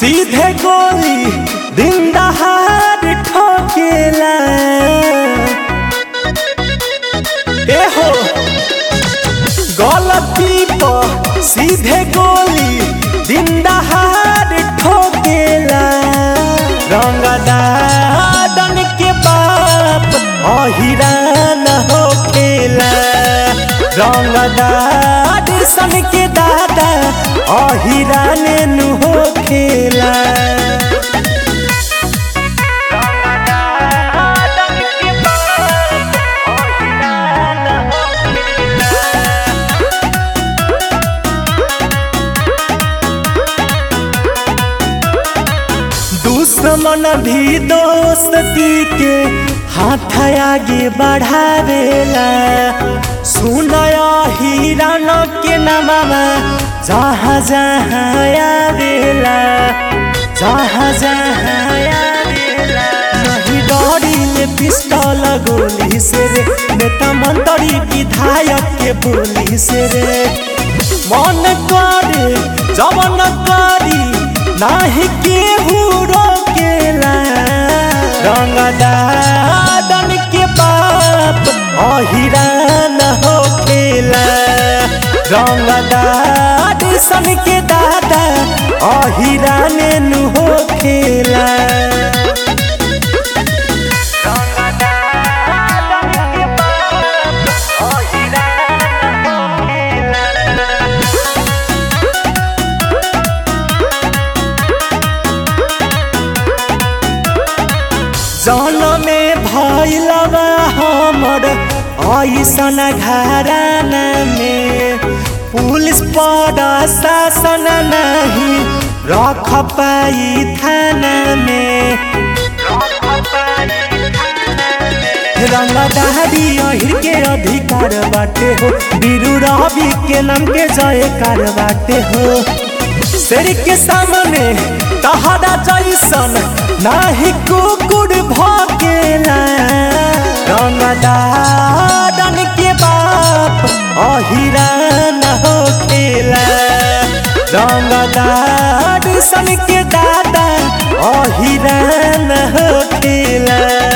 सीधे गोली दिन दहाड़ ठोकेला। ए हो गलती पर सीधे गोली दिन दहाड़ ठोकेला। रंगदारन के बाप अहिरान होखेला। रंगदार सन के दादा अहिरान नु होखेला। दुश्मन भी दोस्ती के हाथ आगे बढ़ावेला। सुनया हिरान के नामा जहाँ जहाँ आवेला। जहाँ जहाँ आवेला नहीं डरिले पिस्तौल गोली से रे। नेता मंत्री विधायक के बोली से रे। मन करे जवन करी नाही केहू रोकेला। रंगदारन के बाप अहिरान होखेला। रंगदार सन के दादा अहिरान नु होखेला। जौन में भैलवा हमर ऐसन घराना में। पुलिस पर शासन नहीं रख पाई थाना में। रंगदारी अहिर के अधिकार बाटे हो। बीरू रवि के नाम के जयकार बाटे हो। शेर के सामने तहरा जैसन नाही कुकुर भकेला। रंगदारन के बाप अहिरान होखेला। रंगदार सन के दादा अहिरान होखेला।